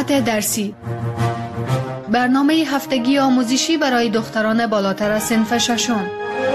ساعت درسی، برنامه هفتگی آموزشی برای دختران بالاتر از صنف ششم.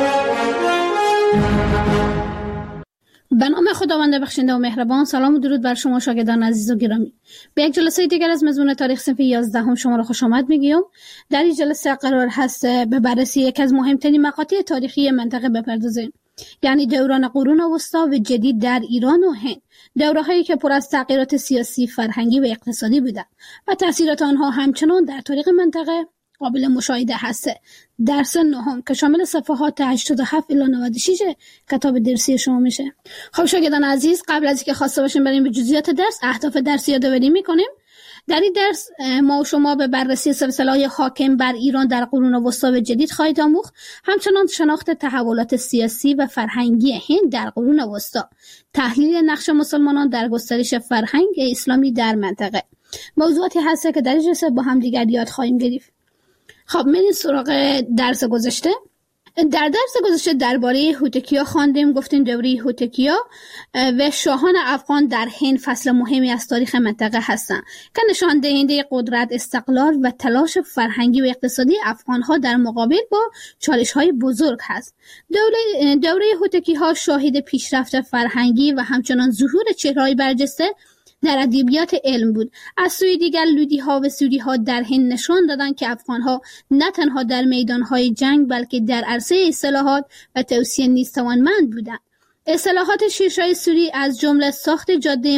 به نام خداوند بخشنده و مهربان. سلام و درود بر شما شاگردان عزیز و گرامی. به یک جلسه دیگر از مضمون تاریخ صنف 11 شما را خوش آمد میگیم. در این جلسه قرار هست به بررسی یکی از مهمترین مقاطع تاریخی منطقه بپردازیم، یعنی دوران قرون وسطی و جدید در ایران و هند، دوره‌هایی که پر از تغییرات سیاسی، فرهنگی و اقتصادی بودند و تأثیرات آنها همچنان در تاریخ منطقه قابل مشاهده هست. درس نهم که شامل صفحات 87 الی 96 کتاب درسی شما میشه. خب شاگردان عزیز، قبل از اینکه خواسته باشیم بریم به جزئیات درس، اهداف درس یادآوری میکنیم. در این درس ما و شما به بررسی سلسله‌های حاکم بر ایران در قرون وسطی و جدید خواهید آموخت، همچنان شناخت تحولات سیاسی و فرهنگی هند در قرون وسطی، تحلیل نقش مسلمانان در گسترش فرهنگ اسلامی در منطقه. موضوعاتی هست که در این جلسه با هم دیگر یاد خواهیم گرفت. خب بریم سراغ درس گذشته. در درس گذشته درباره هوتکیا خواندیم، گفتیم دوره هوتکیا و شاهان افغان در هند فصل مهمی از تاریخ منطقه هستند که نشان دهنده قدرت، استقلال و تلاش فرهنگی و اقتصادی افغان‌ها در مقابل با چالش‌های بزرگ هست. دوره هوتکی‌ها شاهد پیشرفت فرهنگی و همچنان ظهور چهره‌های برجسته در ادبیات علم بود. از سوی دیگر لودی‌ها و سوری‌ها در هند نشان دادند که افغان‌ها نه تنها در میدان‌های جنگ بلکه در عرصه اصلاحات و توسعه نیز توانمند بودند. اصلاحات شیرشاه سوری از جمله ساخت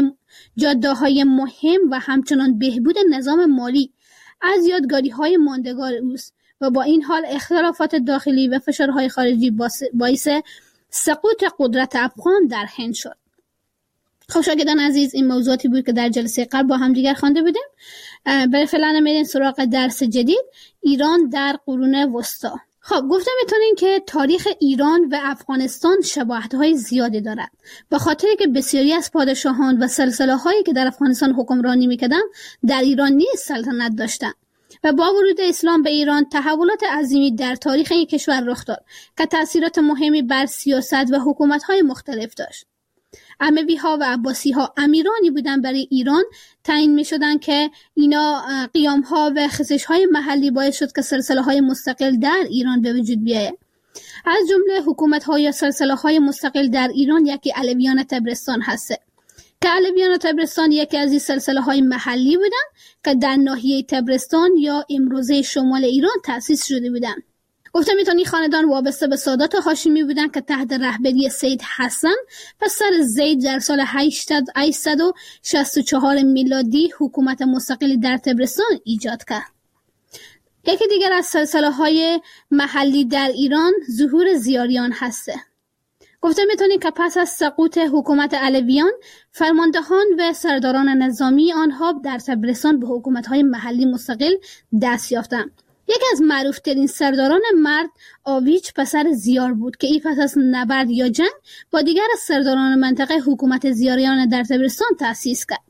جاده‌های مهم و همچنان بهبود نظام مالی از یادگاری‌های ماندگار اوست و با این حال اختلافات داخلی و فشارهای خارجی باعث سقوط قدرت افغان در هند شد. خب شاگردان عزیز، این موضوعاتی بود که در جلسه قبل با هم دیگر خوانده بودیم. برای فعلا میریم سراغ درس جدید، ایران در قرون وسطی. خب گفتم میتونین که تاریخ ایران و افغانستان شباهت‌های زیادی دارد، به خاطر که بسیاری از پادشاهان و سلسله‌هایی که در افغانستان حکمرانی میکردند در ایران نیز سلطنت داشتند و با ورود اسلام به ایران تحولات عظیمی در تاریخ این کشور رخ داد که تأثیرات مهمی بر سیاست و حکومت‌های مختلف داشت. اموی‌ها و عباسی‌ها امیرانی بودند برای ایران تعیین می‌شدند که اینا قیام‌ها و خزش‌های محلی باعث شد که سلسله‌های مستقل در ایران به وجود بیاید. از جمله حکومت‌ها یا سلسله‌های مستقل در ایران یکی علویان طبرستان هست که علویان طبرستان یکی از این سلسله‌های محلی بودند که در ناحیه طبرستان یا امروزه شمال ایران تأسیس شده بودند. گفتم این خاندان وابسته به سادات هاشمی بودند که تحت رهبری سید حسن پسر زید در سال 864 میلادی حکومت مستقلی در طبرستان ایجاد کرد. یکی دیگر از سلسله‌های محلی در ایران ظهور زیاریان هسته. گفتم که پس از سقوط حکومت علویان، فرماندهان و سرداران نظامی آنها در طبرستان به حکومت‌های محلی مستقل دست یافتند. یکی از معروفترین سرداران مرد آویچ پسر زیار بود که ای پس از نبرد یا جنگ با دیگر از سرداران منطقه حکومت زیاریان در طبرستان تأسیس کرد.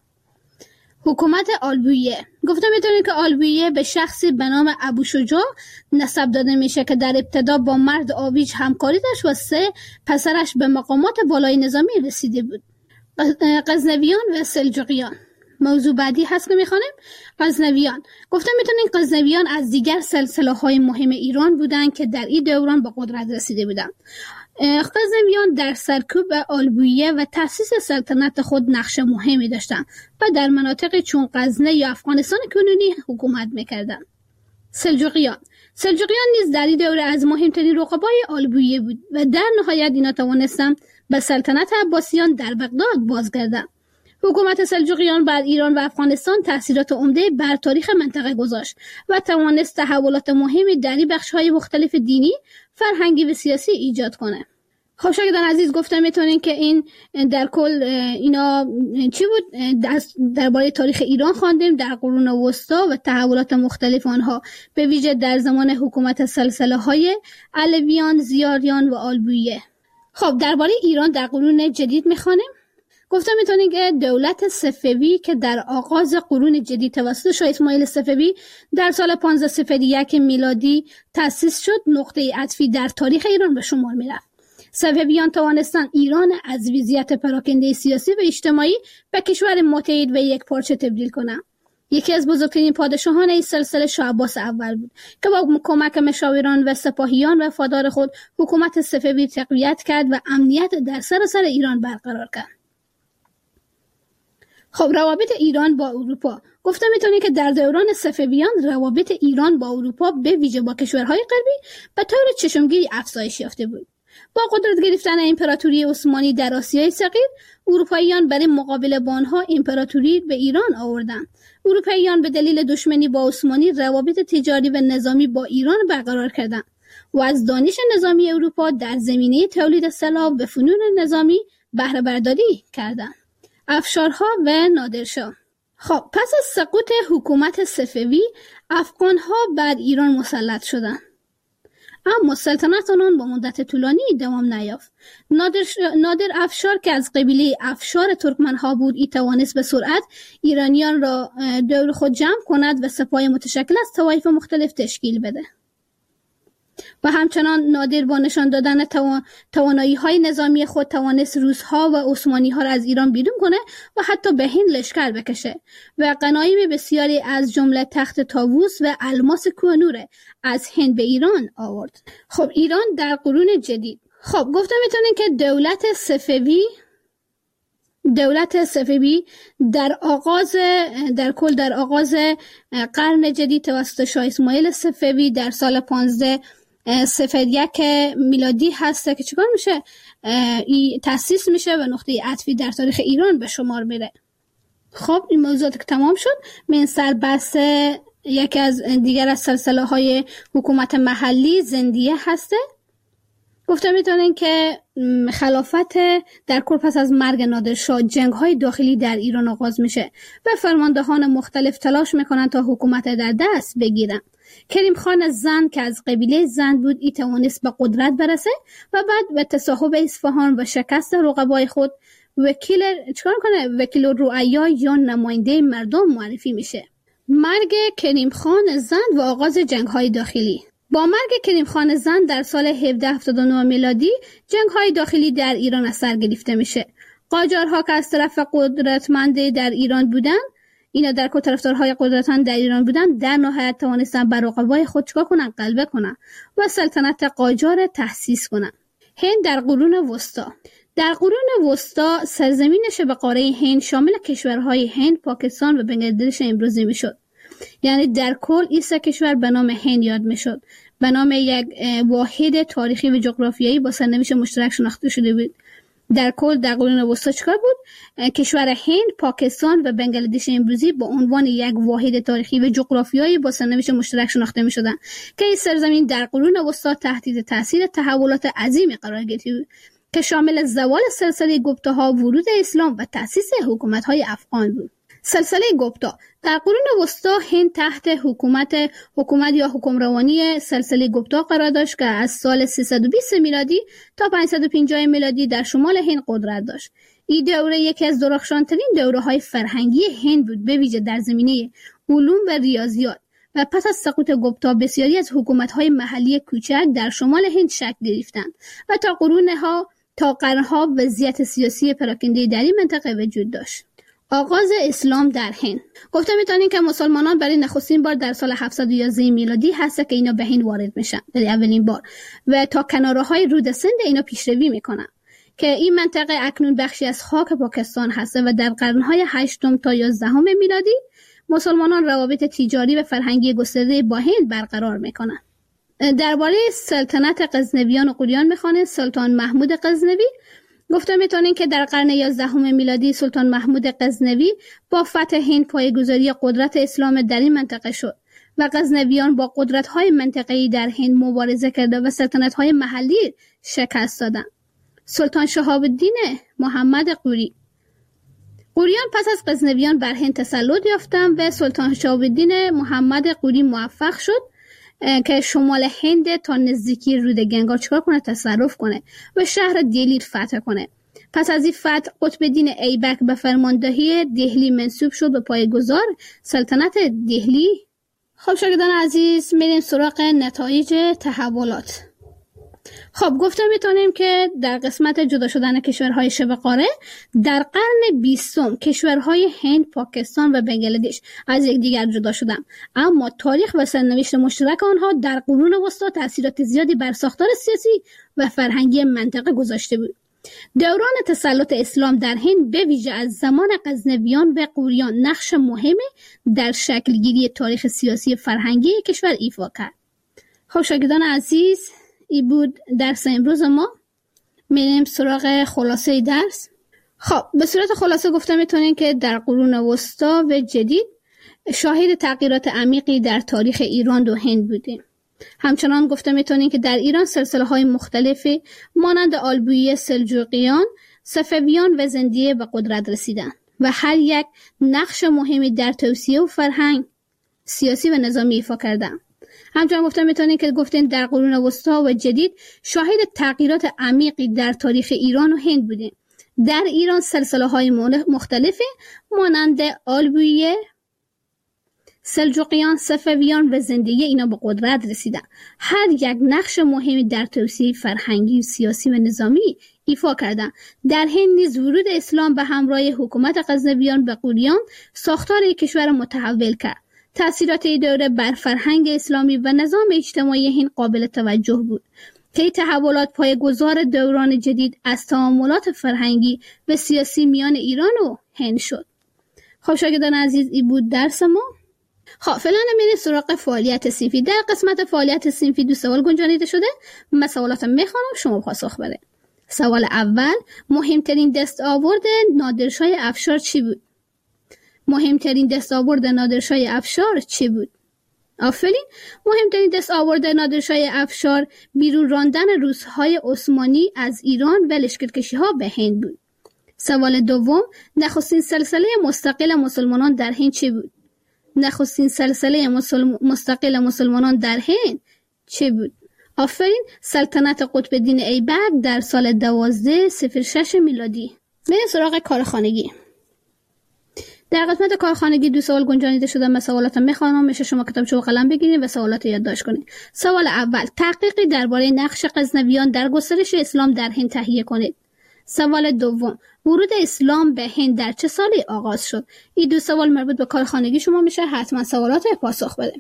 حکومت آلبویه. گفتم که آلبویه به شخصی به نام ابو شجاع نسب داده میشه که در ابتدا با مرد آویچ همکاری داشت و 3 پسرش به مقامات بالای نظامی رسیده بود. غزنویان و سلجوقیان. موضوع بعدی هست که میخوانیم غزنویان. گفتم غزنویان از دیگر سلسله‌های مهم ایران بودند که در این دوران به قدرت رسیده بودند. غزنویان در سرکوب آلبویه و تأسیس سلطنت خود نقش مهمی داشتند و در مناطق چون غزنه یا افغانستان کنونی حکومت میکردند. سلجوقیان نیز در این دوره از مهمترین رقبای آلبویه بود و در نهایت اینا توانستند به سلطنت عباسیان در بغداد بازگردند. حکومت سلجوقیان بر ایران و افغانستان تأثیرات عمده بر تاریخ منطقه گذاشت و توانست تحولات مهمی در بخش‌های مختلف دینی، فرهنگی و سیاسی ایجاد کنه. خب شاگردان عزیز، گفتم که این در کل اینا چی بود؟ درباره تاریخ ایران خواندیم در قرون وسطی و تحولات مختلف آنها، به ویژه در زمان حکومت سلسله‌های علویان، زیاریان و آلبویه. خب درباره ایران در قرون جدید می‌خوانیم. گفتم که دولت صفوی که در آغاز قرون جدید توسط شاه اسماعیل صفوی در سال 1501 میلادی تأسیس شد، نقطه عطفی در تاریخ ایران به شمار می‌رفت. صفویان توانستند ایران از وضعیت پراکنده سیاسی و اجتماعی به کشور متحد و یک پارچه تبدیل کنند. یکی از بزرگترین پادشاهان این سلسله شاه عباس اول بود که با کمک مشاوران و سپاهیان وفادار خود حکومت صفوی تقویت کرد و امنیت در سراسر ایران برقرار کرد. خب روابط ایران با اروپا. گفته میتونی که در دوران صفویان روابط ایران با اروپا به ویژه با کشورهای غربی به طور چشمگیری افزایش یافته بود. با قدرت گرفتن امپراتوری عثمانی در آسیای صغیر، اروپاییان برای مقابله با آنها امپراتوری به ایران آوردند. اروپاییان به دلیل دشمنی با عثمانی روابط تجاری و نظامی با ایران برقرار کردند و از دانش نظامی اروپا در زمینه تولید سلاح و فنون نظامی بهره برداری کردند. افشارها و نادرشاه. خب پس از سقوط حکومت صفوی، افغانها بر ایران مسلط شدند. اما سلطنت آنان با مدت طولانی دوام نیافت. نادر افشار که از قبیله افشار ترکمنها بود، توانست به سرعت ایرانیان را دور خود جمع کند و سپاه متشکل از طوایف مختلف تشکیل بده. و همچنان نادر با نشان دادن توانایی‌های نظامی خود توانست روس‌ها و عثمانی‌ها را از ایران بیرون کنه و حتی به هند لشکر بکشه و غنایم بسیاری از جمله تخت طاووس و الماس کوهنور از هند به ایران آورد. خب ایران در قرون جدید. خب گفته میتونین که دولت صفوی در آغاز قرن جدید توسط شاه اسماعیل صفوی در سال 1501 میلادی هست که چیکار میشه؟ تأسیس میشه و نقطه عطفی در تاریخ ایران به شمار میره. خب این موضوعات که تمام شد، من سربست یکی از دیگر از سلسله های حکومت محلی زندیه هسته. گفته میتونین که خلافت در کل پس از مرگ نادرشاه جنگ های داخلی در ایران آغاز میشه و فرماندهان مختلف تلاش میکنن تا حکومت در دست بگیرن. کریم خان زند که از قبیله زند بود توانست به قدرت برسه و بعد به تصاحب اصفهان و شکست رقبای خود وکیل رعایا یا نماینده مردم معرفی میشه. مرگ کریم خان زند و آغاز جنگ های داخلی. با مرگ کریم خان زند در سال 1779 میلادی جنگ های داخلی در ایران از سر گرفته میشه. قاجارها که از طرف قدرتمند در ایران بودن، اینا در طرفدارهای قدرتمند در ایران بودن، در نهایت توانستن بر رقبای خود چیکار کنن؟ غلبه کنن و سلطنت قاجار تأسیس کنن. هند در قرون وسطا. در قرون وسطا سرزمینش به قاره هند شامل کشورهای هند، پاکستان و بنگلادش امروزی میشد. یعنی در کل این سه کشور به نام هند یاد میشد، به نام یک واحد تاریخی و جغرافیایی با سرنوشت مشترک شناخته شده بود. در کل در قرون وسطا چیکار بود؟ کشور هند، پاکستان و بنگلادش امروزی با عنوان یک واحد تاریخی و جغرافیایی با سرنوشت مشترک شناخته میشدند که این سرزمین در قرون وسطا تحت تاثیر تحولات عظیمی قرار گرفت که شامل زوال سلسله گپتاها، ورود اسلام و تأسیس حکومت‌های افغان بود. سلسله گپتا در قرون وسطا هند تحت حکومت یا حکمرانی سلسله گپتا قرار داشت که از سال 320 میلادی تا 550 میلادی در شمال هند قدرت داشت. این دوره یکی از درخشانترین دوره‌های فرهنگی هند بود، به ویژه در زمینه علوم و ریاضیات. و پس از سقوط گپتا بسیاری از حکومت‌های محلی کوچک در شمال هند شکل گرفتند و تا قرنها وضعیت سیاسی پراکنده در این منطقه وجود داشت. آغاز اسلام در هند. گفته میتونین که مسلمانان برای نخستین بار در سال 711 میلادی هست که اینا به هند وارد میشن، برای اولین بار، و تا کنارهای رود سند اینا پیشروی میکنن که این منطقه اکنون بخشی از خاک پاکستان هست و در قرنهای 8 تا 11 میلادی مسلمانان روابط تجاری و فرهنگی گسترده با هند برقرار میکنن. درباره سلطنت غزنویان و غوریان میخوانه سلطان محمود غزنوی. گفته میتونین که در قرن 11 میلادی سلطان محمود غزنوی با فتح هند پایه‌گذاری قدرت اسلام در این منطقه شد و غزنویان با قدرت‌های منطقه‌ای در هند مبارزه کرده و سلطنت‌های محلی شکست دادند. سلطان شهاب الدین محمد غوری. غوریان پس از غزنویان بر هند تسلط یافتند و سلطان شهاب الدین محمد غوری موفق شد که شمال هند تا نزدیکی رود گنگا چیکار کنه؟ تصرف کنه و شهر دهلی فتح کنه. پس از این فتح قطب الدین ایبک به فرماندهی دهلی منصوب شد و پایه‌گذار سلطنت دهلی. خب شاگردان عزیز، میریم سراغ نتایج تحولات. خب گفته میتونیم که در قسمت جدا شدن کشورهای شبه قاره در قرن 20 کشورهای هند، پاکستان و بنگلادش از یکدیگر جدا شدند، اما تاریخ و سرنوشت مشترک آنها در قرون وسطی تأثیرات زیادی بر ساختار سیاسی و فرهنگی منطقه گذاشته بود. دوران تسلط اسلام در هند به ویژه از زمان غزنویان و غوریان نقش مهمی در شکلگیری تاریخ سیاسی فرهنگی کشور ایفا کرد. خب شاگردان عزیز، این بود درس امروز ما. میریم سراغ خلاصه درس. خب به صورت خلاصه گفته میتونیم که در قرون وسطی و جدید شاهد تغییرات عمیقی در تاریخ ایران و هند بودیم. همچنان گفته میتونیم که در ایران سلسله‌های مختلفی مانند آلبویی، سلجوقیان، صفویان و زندیه به قدرت رسیدند و هر یک نقش مهمی در توسعه و فرهنگ سیاسی و نظامی ایفا کردند. همچنان گفته میتونیم که گفتیم در قرون وسطی و جدید شاهد تغییرات عمیقی در تاریخ ایران و هند بودیم. در ایران سلسله‌های مختلفی مانند آلبویی، سلجوقیان، صفویان و زندیه اینا به قدرت رسیدن. هر یک نقش مهمی در توسعه فرهنگی، سیاسی و نظامی ایفا کردند. در هند نیز ورود اسلام به همراه حکومت غزنویان و غوریان ساختار کشور متحول کرد. تأثیرات این دوره بر فرهنگ اسلامی و نظام اجتماعی هند قابل توجه بود که این تحولات پایه‌گذار دوران جدید از تعاملات فرهنگی و سیاسی میان ایران و هند شد. خب شاگردان عزیز، این بود درس ما. خب فعلا میریم سراغ فعالیت صنفی. در قسمت فعالیت صنفی 2 سوال گنجانیده شده. من سوالات میخوانم، شما پاسخ بده. سوال اول: مهمترین دستاورد نادرشاه افشار چی بود؟ مهمترین دستاورد نادرشاه افشار چی بود؟ آفرین. مهمترین دستاورد نادرشاه افشار بیرون راندن روس‌های عثمانی از ایران و لشکرکشی‌ها به هند بود. سوال دوم: نخستین سلسله مستقل مسلمانان در هند چی بود؟ نخستین سلسله مستقل مسلمانان در هند چه بود؟ آفرین. سلطنت قطب الدین ایبک در سال 1206 میلادی. میریم سراغ کارخانگی. در قسمت کارخانگی 2 سوال گنجانیده شده. من سوالات میخوانم، میشه شما کتابچه و قلم بگیرید و سوالات یادداشت کنید. سوال اول: تحقیقی درباره نقش غزنویان در گسترش اسلام در هند تهیه کنید. سوال دوم: ورود اسلام به هند در چه سالی آغاز شد؟ این 2 سوال مربوط به کارخانگی شما میشه، حتما سوالات پاسخ بده.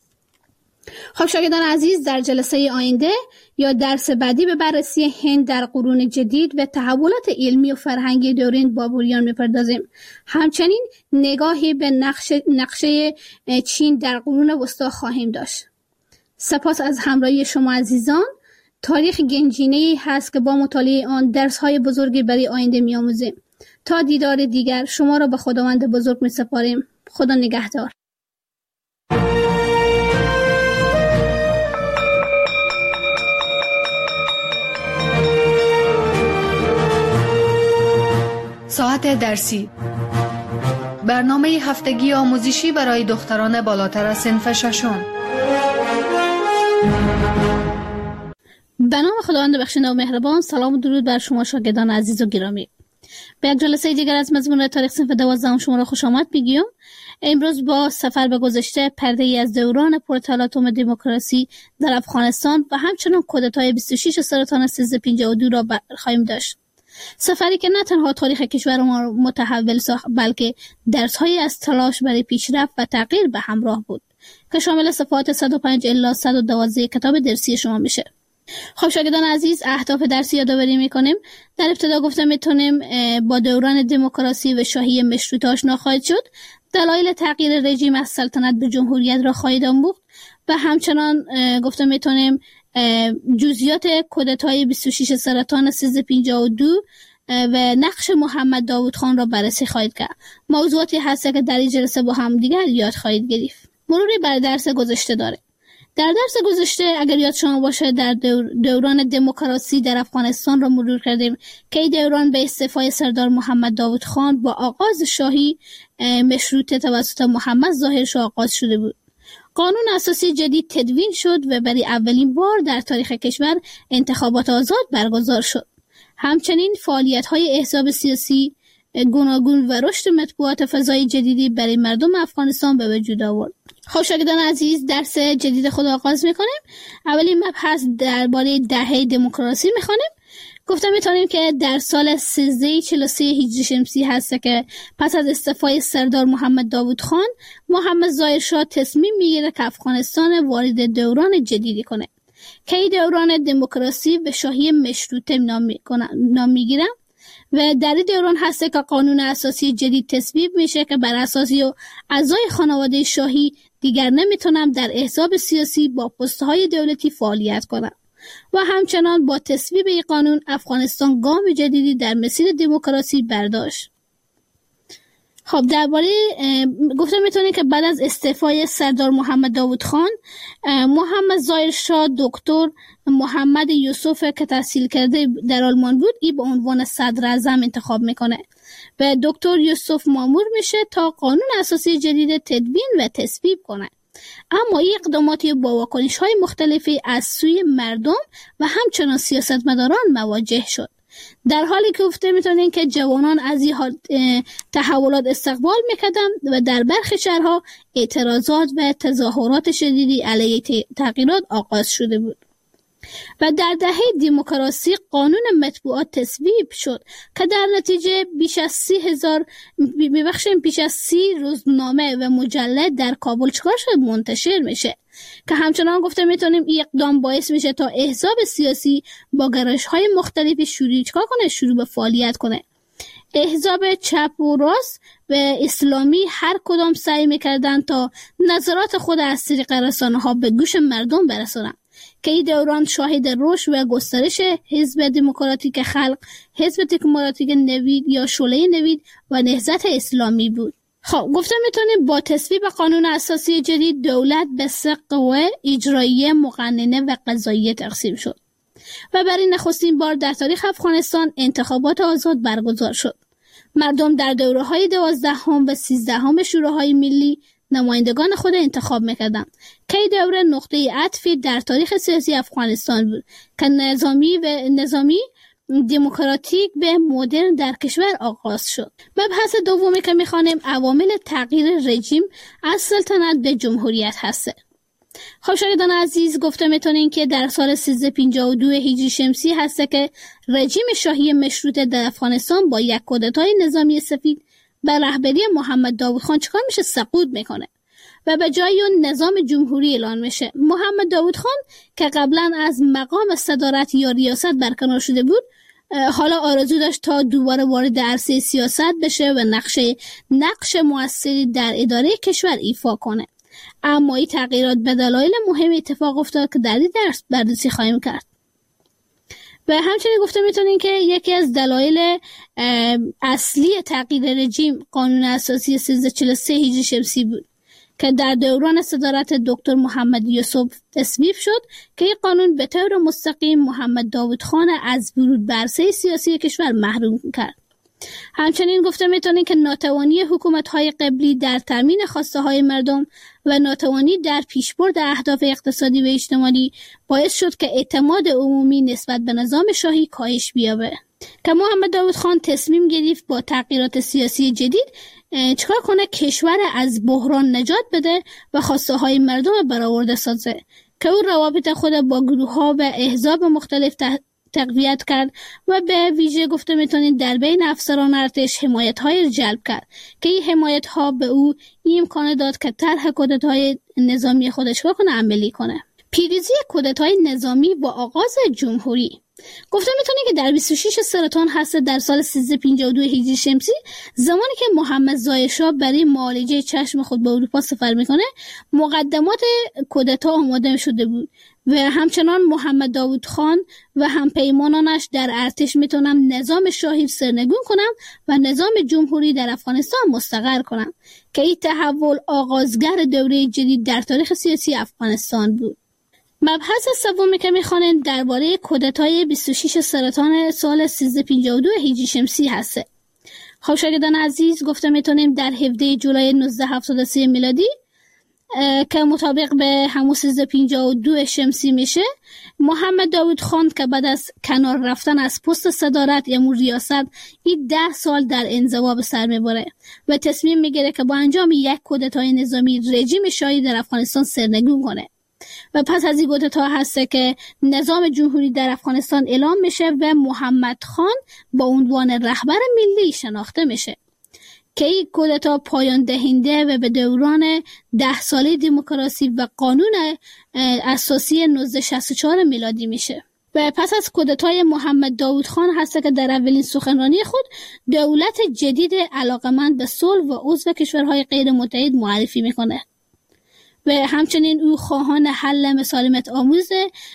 خب شاگردان عزیز، در جلسه آینده یا درس بعدی به بررسی هند در قرون جدید و تحولات علمی و فرهنگی دوران بابریان میپردازیم. همچنین نگاهی به نقشه چین در قرون وسطی خواهیم داشت. سپاس از همراهی شما عزیزان. تاریخ گنجینه‌ای هست که با مطالعه آن درس‌های بزرگی برای آینده می‌آموزیم. تا دیدار دیگر شما را به خداوند بزرگ می‌سپاریم. خدا نگهدار. ساعت درسی، برنامه هفتگی آموزشی برای دختران بالاتر از صنف 6. به نام خداوند بخشنده و مهربان. سلام و درود بر شما شاگردان عزیز و گرامی. به یک جلسه دیگر از مضمون تاریخ صنف 12 شما را خوش آمد میگیم. امروز با سفر به گذشته، پرده ای از دوران پرتلاطم دموکراسی در افغانستان و همچنین کودتای 26 سرطان 1352 را خواهیم داشت. سفری که نه تنها تاریخ کشور ما متحول ساخت، بلکه درس‌هایی از تلاش برای پیشرفت و تغییر به همراه بود که شامل صفحات 105 الی 112 کتاب درسی شما میشه. خب شاگردان عزیز، اهداف درسی یادآوری میکنیم. در ابتدا گفتم میتونیم با دوران دموکراسی و شاهی مشروطه آشنا خواهید شد. دلایل تغییر رژیم از سلطنت به جمهوریت را خواهید آموخت و همچنان گفتم میتونیم جزئیات کودتای 26 سرطان 1352 و نقش محمد داوود خان را بررسی خواهید کرد. موضوعاتی هست که در این جلسه با هم دیگر یاد خواهید گرفت. مروری بر درس گذشته داره. در درس گذشته اگر یاد شما باشه در دوران دموکراسی در افغانستان را مرور کردیم که این دوران به استعفای سردار محمد داوود خان با آغاز شاهی مشروطه توسط محمد ظاهر شاه آغاز شده بود. قانون اساسی جدید تدوین شد و برای اولین بار در تاریخ کشور انتخابات آزاد برگزار شد. همچنین فعالیت‌های احزاب سیاسی گوناگون و رشد مطبوعات فضای جدیدی برای مردم افغانستان به وجود آورد. خب شاگردان عزیز، درس جدید خود آغاز میکنیم. اولین مبحث درباره دهه دموکراسی میخوانیم. گفته میتونیم که در سال 1343 هجری شمسی هست که پس از استعفای سردار محمد داوود خان، محمد ظاهر شاه تصمیم میگیره که افغانستان وارد دوران جدیدی کنه که این دوران دموکراسی به شاهی مشروطه نام میگیره و در این دوران هست که قانون اساسی جدید تصویب میشه که بر اساسی اعضای خانواده شاهی دیگر نمیتونن در احزاب سیاسی با پست‌های دولتی فعالیت کنند و همچنان با تصویب این قانون افغانستان گام جدیدی در مسیر دموکراسی برداشت. خب درباره گفته میتونه که بعد از استعفای سردار محمد داوود خان، محمد ظاهر شاه دکتر محمد یوسف که تحصیل کرده در آلمان بود ای به عنوان صدر اعظم انتخاب میکنه و دکتر یوسف مامور میشه تا قانون اساسی جدید تدوین و تصویب کنه. اما این اقداماتی با واکنش‌های مختلفی از سوی مردم و همچنان سیاستمداران مواجه شد، در حالی که گفته میتونین که جوانان از این تحولات استقبال میکردن و در برخی شهرها اعتراضات و تظاهرات شدیدی علیه تغییرات آغاز شده بود. و در دهه دموکراسی قانون مطبوعات تصویب شد که در نتیجه بیش از 30 روزنامه و مجله در کابل چکار شد منتشر میشه که همچنان گفته میتونیم این اقدام باعث میشه تا احزاب سیاسی با گرایش‌های مختلفی شروع به فعالیت کنه. احزاب چپ و راست و اسلامی هر کدام سعی میکردن تا نظرات خود از طریق رسانه‌ها به گوش مردم برسونن که این دوران شاهد رشد و گسترش حزب دموکراتیک خلق، حزب دموکراتیک نوید یا شعله نوید و نهضت اسلامی بود. خب گفته میتونیم با تصویب قانون اساسی جدید دولت به 3 قوه اجراییه، مقننه و قضاییه تقسیم شد و برای نخستین بار در تاریخ افغانستان انتخابات آزاد برگزار شد. مردم در دوره‌های 12 و 13 شوراهای ملی نمایندگان خود انتخاب میکردند که این دوره نقطه عطفی در تاریخ سیاسی افغانستان بود که نظامی دموکراتیک به مدرن در کشور آغاز شد. مبحث دومی که میخوانیم عوامل تغییر رژیم از سلطنت به جمهوریت هسته. خب شاگردان عزیز، گفته میتونین که در سال 1352 هجری شمسی هسته که رژیم شاهی مشروطه در افغانستان با یک کودتای نظامی سفید به رهبری محمد داوود خان چیکار میشه؟ سقوط میکنه و به جای اون نظام جمهوری اعلان میشه. محمد داوود خان که قبلا از مقام صدارت یا ریاست برکنار شده بود، حالا آرزو داشت تا دوباره وارد عرصه سیاست بشه و نقش موثری در اداره کشور ایفا کنه. اما این تغییرات به دلایل مهم اتفاق افتاد که در این درس بررسی خواهیم کرد. و همچنین گفته میتونین که یکی از دلایل اصلی تغییر رژیم قانون اساسی 1343 هجری شمسی بود که در دوران صدارت دکتر محمد یوسف تصویب شد که این قانون به طور مستقیم محمد داوود خان از ورود به عرصه سیاسی کشور محروم کرد. همچنین گفته میتونین که ناتوانی حکومت‌های قبلی در تامین خواسته‌های مردم و ناتوانی در پیشبرد اهداف اقتصادی و اجتماعی باعث شد که اعتماد عمومی نسبت به نظام شاهی کاهش بیابه که محمد داوود خان تصمیم گرفت با تغییرات سیاسی جدید چکار کنه؟ کشور از بحران نجات بده و خواسته‌های مردم برآورده سازه که او روابط خود با گروه‌ها و احزاب مختلف تقویت کرد و به ویژه گفته میتونید در بین افسران ارتش حمایت‌های جلب کرد که این حمایت‌ها به او امکان داد که طرح کودتای نظامی خودش رو عملی کنه. پیروزی کودتای نظامی با آغاز جمهوری. گفته میتونید که در 26 سرطان هست در سال 1352 هجری شمسی، زمانی که محمد ظاهر شاه برای معالجه چشم خود به اروپا سفر میکنه، مقدمات کودتا آماده شده بود و همچنان محمد داوود خان و همپیمانانش در ارتش میتونن نظام شاهی سرنگون کنن و نظام جمهوری در افغانستان مستقر کنن که این تحول آغازگر دوره جدید در تاریخ سیاسی افغانستان بود. مبحث سومی که میخوانیم درباره کودتای 26 سرطان سال 1352 هجری شمسی هسته. خب شاگردان عزیز، گفته میتونیم در 17 جولای 1973 میلادی که مطابق به همون 1352 شمسی میشه، محمد داوود خان که بعد از کنار رفتن از پست صدارت یا ریاست این 10 سال در انزوا به سر میبره و تصمیم میگیره که با انجام یک کودتای نظامی رژیم شاهی در افغانستان سرنگون کنه و پس از این کودتا هست که نظام جمهوری در افغانستان اعلام میشه و محمد خان با عنوان رهبر ملی شناخته میشه که این کودتا پایان دهنده و به دوران 10 ساله دموکراسی و قانون اساسی 1964 میلادی میشه. و پس از کودتای محمد داوود خان هست که در اولین سخنرانی خود دولت جدید علاقمند به صلح و عضو کشورهای غیر متحد معرفی میکنه و همچنین او خواهان حل مسالمت آموز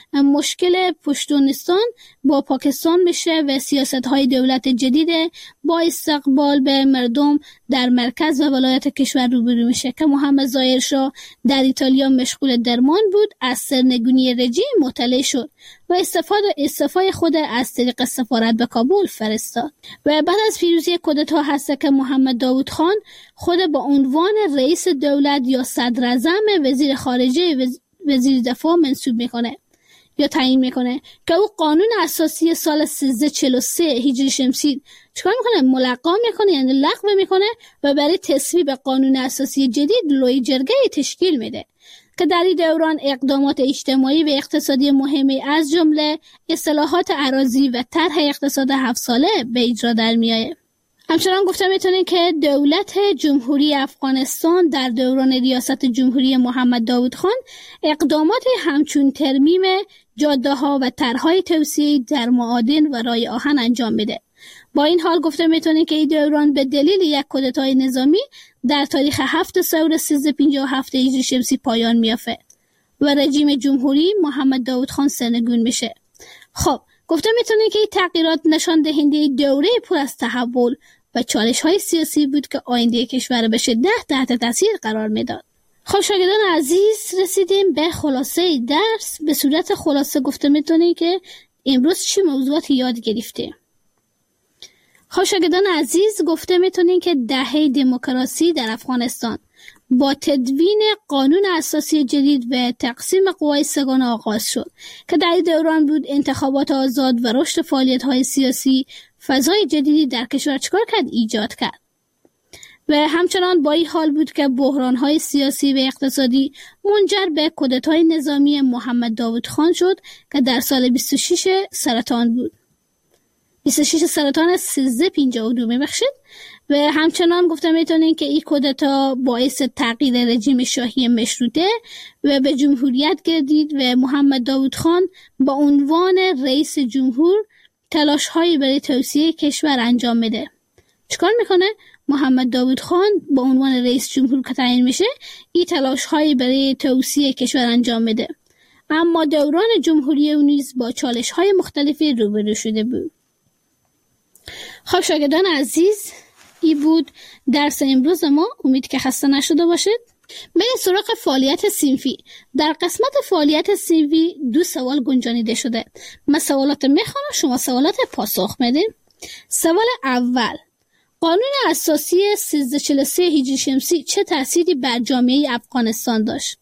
مشکل پشتونستان با پاکستان میشه و سیاست‌های دولت جدید با استقبال به مردم در مرکز و ولایت کشور روبرو میشه که محمد ظاهر شاه در ایتالیا مشغول درمان بود، از سرنگونی رژیم مطلع شد و استعفای خود از طریق سفارت به کابل فرستاد و بعد از پیروزی کودتا هست که محمد داوود خان خود با عنوان رئیس دولت یا صدراعظم، وزیر خارجه، وزیر دفاع منصوب میکنه یا تعیین میکنه که او قانون اساسی سال 1343 هجری شمسی چکار میکنه؟ ملغا میکنه، یعنی لغو میکنه و برای تصویب قانون اساسی جدید لوی جرگه تشکیل میده که در این دوران اقدامات اجتماعی و اقتصادی مهمی از جمله اصلاحات اراضی و طرح اقتصاد 7 ساله به اجرا در میایه. همچنان گفته میتونیم که دولت جمهوری افغانستان در دوران ریاست جمهوری محمد داوود خان اقدامات همچون ترمیم جاده ها و طرحهای توسعه در معادن و رای آهن انجام میده. با این حال گفته میتونیم که این دوران به دلیل یک کودتای نظامی در تاریخ 7 سور 1357 هجری شمسی پایان میافته و رژیم جمهوری محمد داوود خان سرنگون میشه. خب گفته میتونیم که این تغییرات نشان دهنده دوره پر از تحول و چالش‌های سیاسی بود که آینده کشور به شدت تحت تاثیر قرار میداد. خب شاگردان عزیز، رسیدیم به خلاصه درس. به صورت خلاصه گفته میتونیم که امروز چی موضوعات یاد گرفتیم. خب شاگردان عزیز، گفته میتونیم که دهه دموکراسی در افغانستان با تدوین قانون اساسی جدید و تقسیم قوای سگانه آغاز شد که در این دوران بود انتخابات آزاد و رشد فعالیت‌های سیاسی فضای جدیدی در کشور چکار کرد؟ ایجاد کرد. و همچنان با این حال بود که بحران‌های سیاسی و اقتصادی منجر به کودتای نظامی محمد داوود خان شد که در سال 26 سرطان بود. 26 سرطان 1352 میبخشید. و همچنان گفته میتونین که این کودتا باعث تغییر رژیم شاهی مشروطه و به جمهوریت گردید و محمد داوود خان با عنوان رئیس جمهور تلاش‌هایی برای توسعه کشور انجام میده. چیکار میکنه؟ محمد داوود خان با عنوان رئیس جمهور که تعیین میشه این تلاش‌هایی برای توسعه کشور انجام میده. اما دوران جمهوری او نیز با چالش‌های مختلفی روبرو شده بود. خب شاگردان عزیز، این بود درس امروز ما. امید که خسته نشده باشید. بریم سراغ فعالیت صنفی. در قسمت فعالیت صنفی 2 سوال گنجانیده شده. من سوالات میخوانم، شما سوالات پاسخ میدین. سوال اول: قانون اساسی 1343 هجری شمسی چه تأثیری بر جامعه افغانستان داشت؟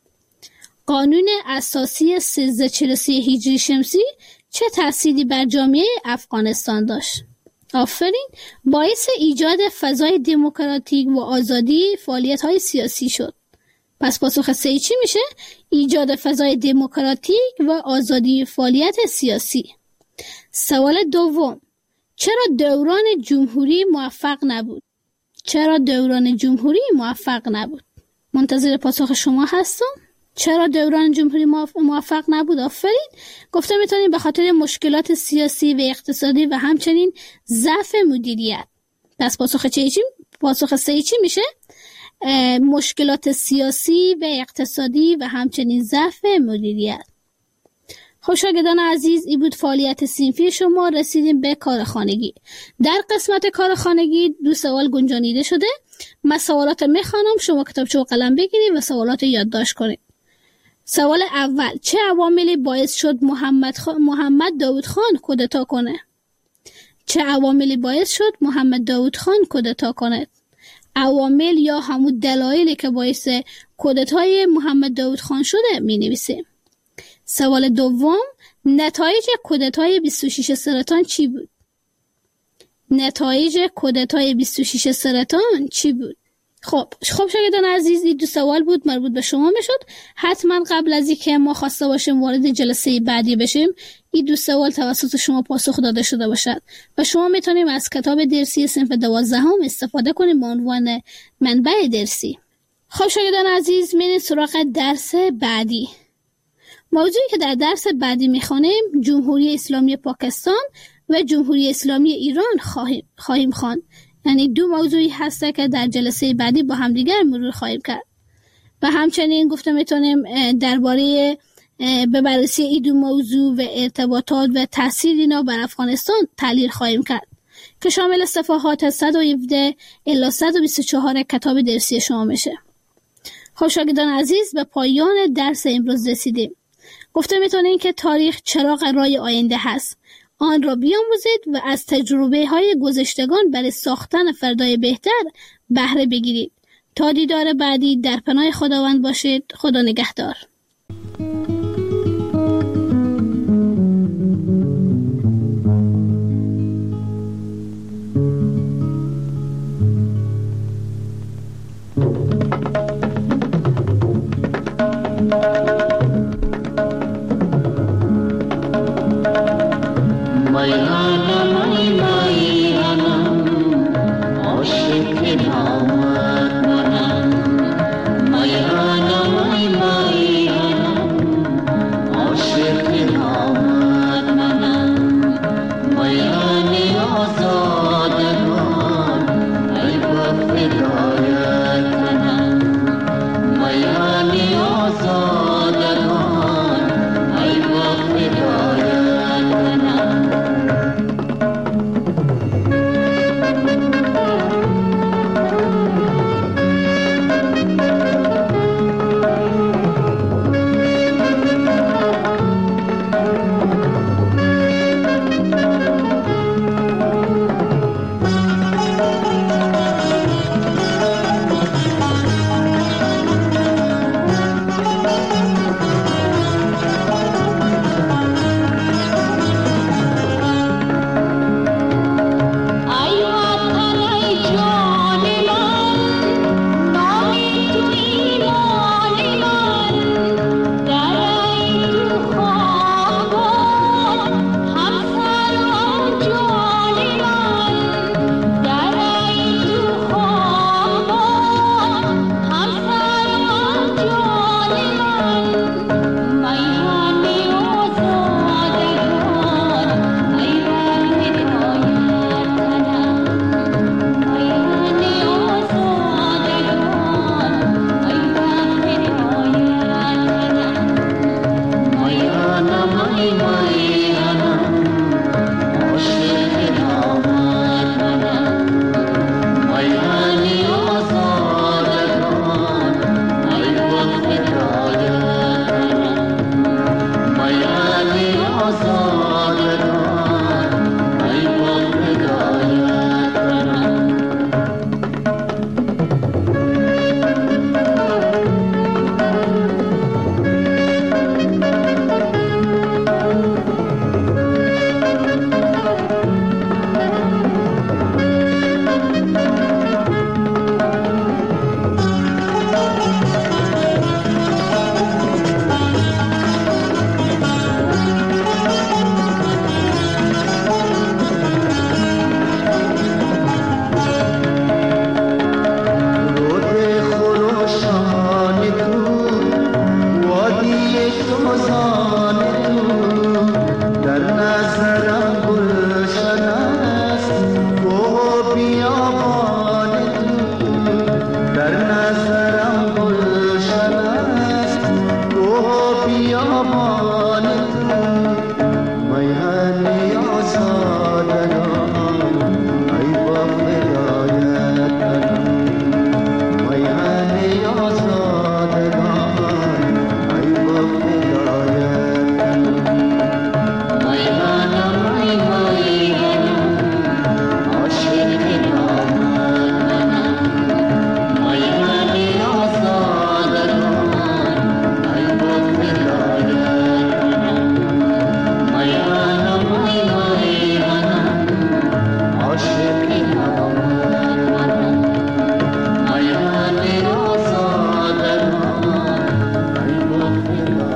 قانون اساسی 1343 هجری شمسی چه تأثیری بر جامعه افغانستان داشت؟ آفرین. باعث ایجاد فضای دموکراتیک و آزادی فعالیت‌های سیاسی شد. پس پاسخ سه چی میشه؟ ایجاد فضای دموکراتیک و آزادی فعالیت سیاسی. سوال دوم: چرا دوران جمهوری موفق نبود؟ چرا دوران جمهوری موفق نبود؟ منتظر پاسخ شما هستم. چرا دوران جمهوری موفق نبود؟ آفرین. گفته میتونیم به خاطر مشکلات سیاسی و اقتصادی و همچنین ضعف مدیریت. پس پاسخ سه چی میشه؟ مشکلات سیاسی و اقتصادی و همچنین ضعف مدیریت. خب شاگردان عزیز، این بود فعالیت صنفی شما. رسیدیم به کارخانگی. در قسمت کارخانگی 2 سوال گنجانیده شده. من سوالات میخوانم، شما کتابچه و قلم بگیرید و سوالات یادداشت کنید. سوال اول: چه عواملی باعث شد محمد داوود خان کودتا کنه؟ چه عواملی باعث شد محمد داوود خان کودتا کنه؟ عوامل یا همون دلایلی که باعث کودتای محمد داوود خان شده می نویسه. سوال دوم، نتایج کودتای 26 سرطان چی بود؟ نتایج کودتای 26 سرطان چی بود؟ خب شاگردان عزیز، این 2 سوال بود مربوط به شما میشد. حتما قبل از اینکه ما خواسته باشیم وارد جلسه بعدی بشیم این 2 سوال توسط شما پاسخ داده شده باشد و شما میتونیم از کتاب درسی صنف 12 استفاده کنیم به عنوان منبع درسی. خب شاگردان عزیز، میریم سراغ درس بعدی. موضوعی که در درس بعدی میخوانیم جمهوری اسلامی پاکستان و جمهوری اسلامی ایران خواهیم خواند. یعنی 2 موضوعی هسته که در جلسه بعدی با هم دیگر مرور خواهیم کرد و همچنین گفته میتونیم درباره به بررسی این 2 موضوع و ارتباطات و تاثیر اینا بر افغانستان تحلیل خواهیم کرد که شامل صفحات 117 الی 124 کتاب درسی شما میشه. خب شاگردان عزیز، به پایان درس امروز رسیدیم. گفته میتونیم که تاریخ چراغ راه آینده هست. آن را بیاموزید و از تجربه های گذشتگان برای ساختن فردای بهتر بهره بگیرید. تا دیدار بعدی در پناه خداوند باشید. خدا نگهدار. بیابان